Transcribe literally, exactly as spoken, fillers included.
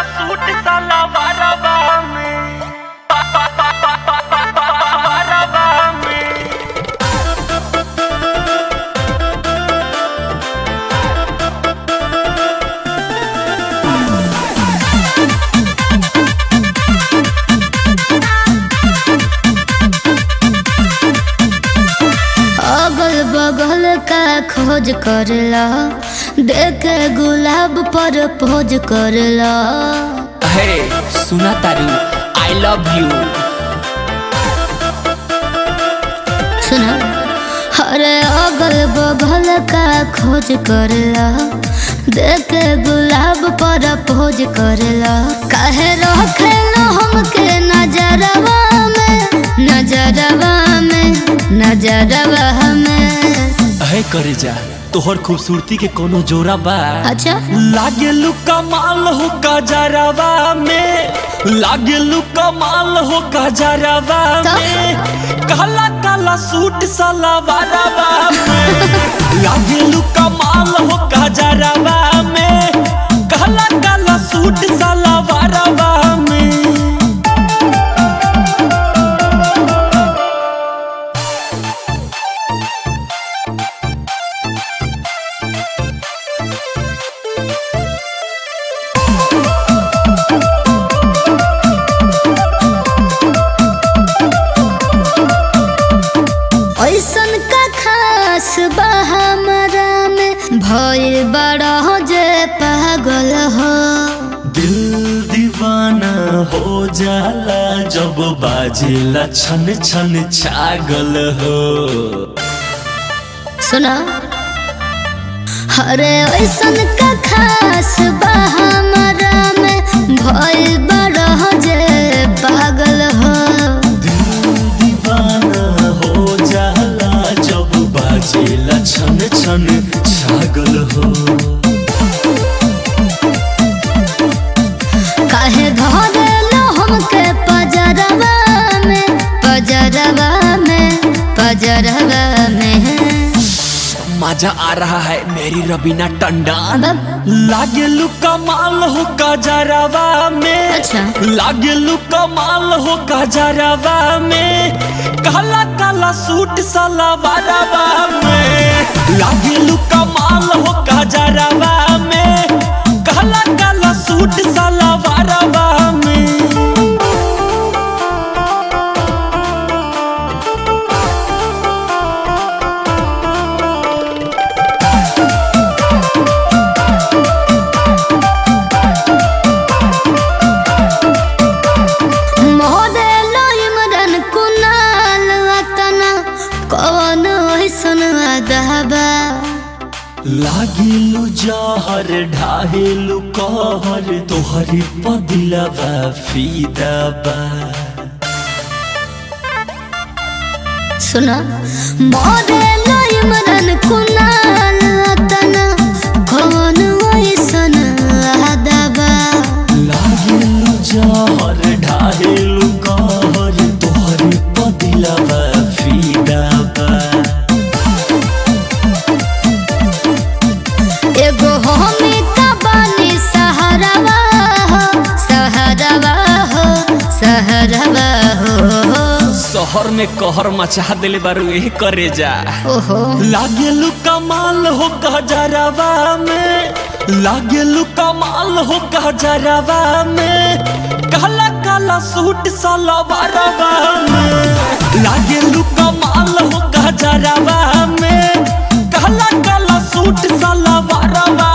Suit सलवारवा में बारवा में अगल बगल का खोज करला, देखे गुलाब पर पोज करला। हे सुना तारू आई लव यू। सुना अरे अगल बगल का खोज करला, देखे गुलाब पर पोज करला। काहे रखेला हमके नजरवा में, नजरवा में, नजरवा में। हे करे जा तोहर खूबसूरती के कोनो जोरा बा। अच्छा लागे लू कमाल हो गजरवा में, लागे लू कमाल हो गजरवा में। काला काला सूट सलवारवा में लागे लू कमाल हो गजरवा में। काला काला सूट सलवारवा में ऐसन का खास बा हमरा में, भइल बड़ा हो जे पागल हो। दिल दीवाना हो जाला जब बाजेला छन छन छागल हो। सुना अरे ऐसन का खास बा हमरा में, भइल बड़ा हो जे पागल हो। बाजेला छन छन छागल हो। काहे धरेला हमके पजरवा में, पजरवा में, पजरवा में। मजा आ रहा है मेरी रबीना टंडन। लागे लू कमाल हो गजरवा में। अच्छा लागे लू कमाल हो गजरवा में। काला काला सूट सलवारवा में लागे लू कमाल हो गजरवा में। काला काला सूट सलवारवा में लागिलू जहर ढाहेलू कहर तोहरे पदिलवा फीदा बा। सुना मोरे इमरान कुनाल तना कौन ऐसन आदबा। लागिलू जहर ढाहेलू कहर तोहरे पदिलवा फीदा बा। एगो हमी का बानी सहरवा हो, सहरवा हो, सहरवा हो। शहर में कहर मचा दिले बारू ए करे जा। ओहो लागेलू कमाल हो गजरवा में, लागेलू कमाल हो गजरवा में। काला काला सूट सलवारवा में लागेलू कमाल हो गजरवा में। काला काला सूट सलवारवा